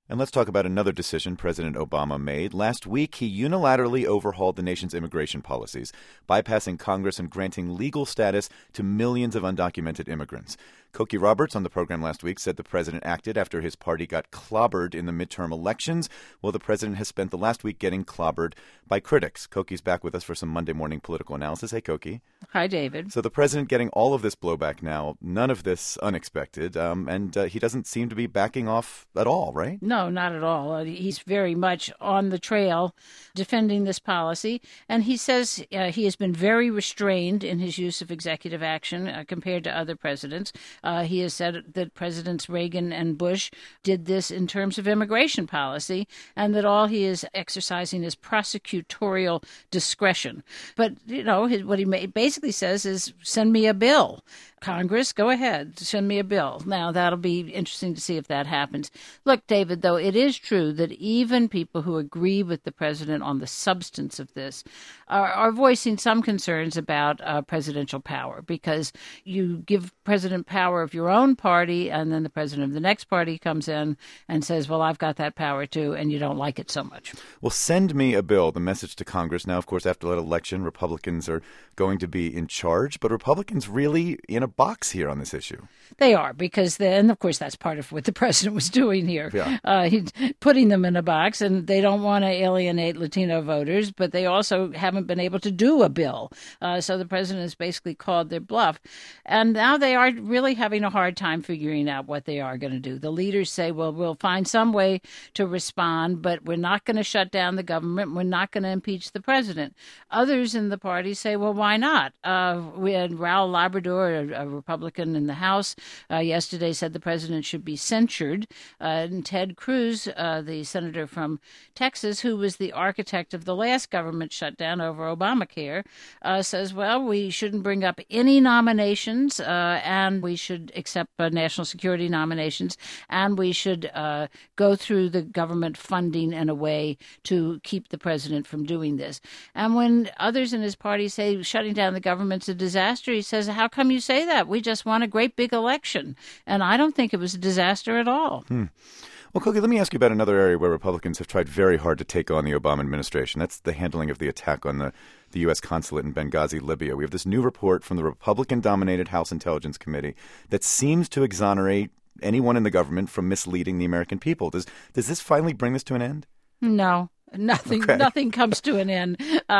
And let's talk about another decision President Obama made. Last week, he unilaterally overhauled the nation's immigration policies, bypassing Congress and granting legal status to millions of undocumented immigrants. Cokie Roberts on the program last week said the president acted after his party got clobbered in the midterm elections. Well, the president has spent the last week getting clobbered by critics. Cokie's back with us for some Monday morning political analysis. Hey, Cokie. Hi, David. So the president getting all of this blowback now, none of this unexpected, and he doesn't seem to be backing off at all, right? No, not at all. He's very much on the trail defending this policy, and he says he has been very restrained in his use of executive action compared to other presidents. He has said that Presidents Reagan and Bush did this in terms of immigration policy, and that all he is exercising is prosecutorial discretion. But, what he basically says is, send me a bill. Congress, go ahead, send me a bill. Now, that'll be interesting to see if that happens. Look, David, though, it is true that even people who agree with the president on the substance of this are voicing some concerns about presidential power, because you give president power of your own party, and then the president of the next party comes in and says, well, I've got that power too, and you don't like it so much. Well, send me a bill, the message to Congress. Now, of course, after that election, Republicans are going to be in charge, but Republicans really in a box here on this issue. They are, because and of course that's part of what the president was doing here. Yeah. He's putting them in a box, and they don't want to alienate Latino voters, but they also haven't been able to do a bill. So the president has basically called their bluff. And now they are really having a hard time figuring out what they are going to do. The leaders say, well, we'll find some way to respond, but we're not going to shut down the government. We're not going to impeach the president. Others in the party say, well, why not? We had Raul Labrador, a Republican in the House, yesterday said the president should be censured. And Ted Cruz, the senator from Texas, who was the architect of the last government shutdown over Obamacare, says, well, we shouldn't bring up any nominations, and we should accept national security nominations, and we should go through the government funding in a way to keep the president from doing this. And when others in his party say shutting down the government's a disaster, he says, how come you say that? We just won a great big election. And I don't think it was a disaster at all. Well, Cokie, let me ask you about another area where Republicans have tried very hard to take on the Obama administration. That's the handling of the attack on the U.S. consulate in Benghazi, Libya. We have this new report from the Republican-dominated House Intelligence Committee that seems to exonerate anyone in the government from misleading the American people. Does this finally bring this to an end? No. Nothing comes to an end.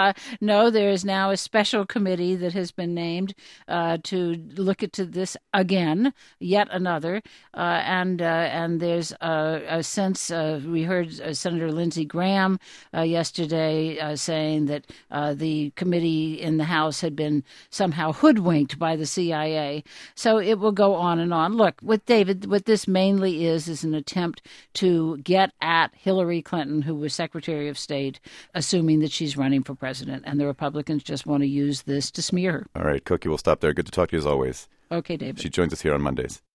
No, there is now a special committee that has been named to look into this again, yet another. And there's a sense, we heard Senator Lindsey Graham yesterday saying that the committee in the House had been somehow hoodwinked by the CIA. So it will go on and on. Look, with David, what this mainly is an attempt to get at Hillary Clinton, who was Secretary of State, assuming that she's running for president, and the Republicans just want to use this to smear her. All right, Cokie, we'll stop there. Good to talk to you as always. Okay, David. She joins us here on Mondays.